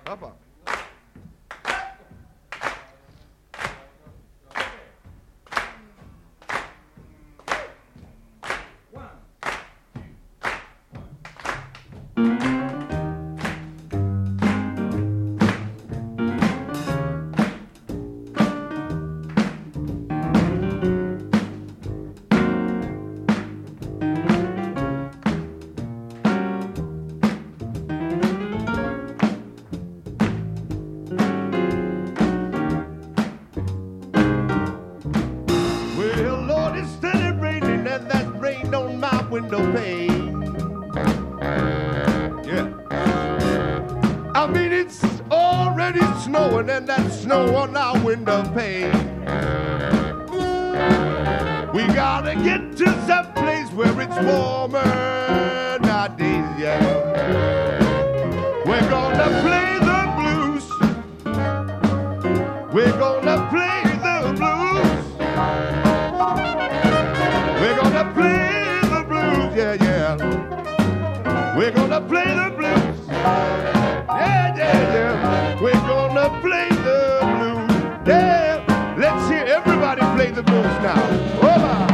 Pappa. Window pane. Yeah. I mean, it's already snowing and that snow on our window pane. We gotta get to some place where it's warmer nowadays, yeah. We're gonna play the blues. We're gonna play the blues. We're gonna play yeah, yeah. We're gonna play the blues. Yeah, yeah, yeah. We're gonna play the blues. Yeah. Let's hear everybody play the blues now. Over.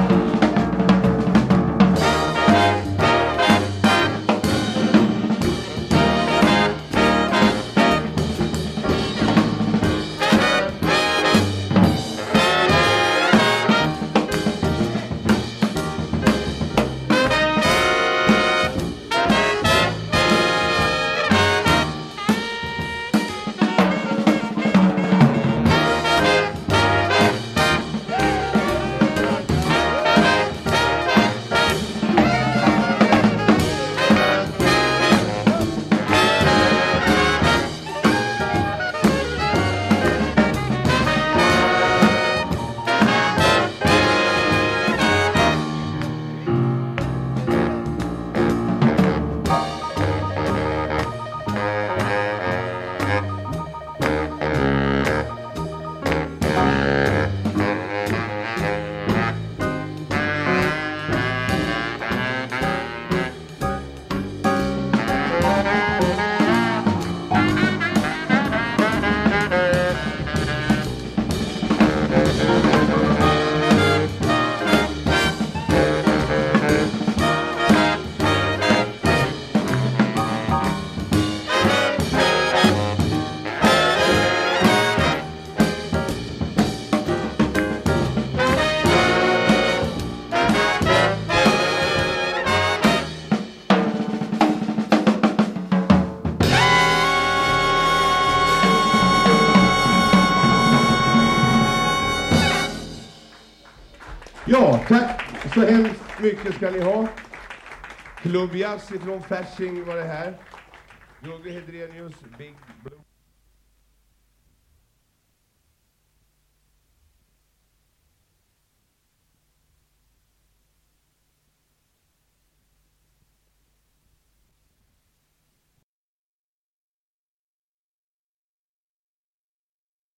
Ja, tack så hemskt mycket ska ni ha. Klubbjazz ifrån Fasching var det här. Roger Hedrenius, Big Blue.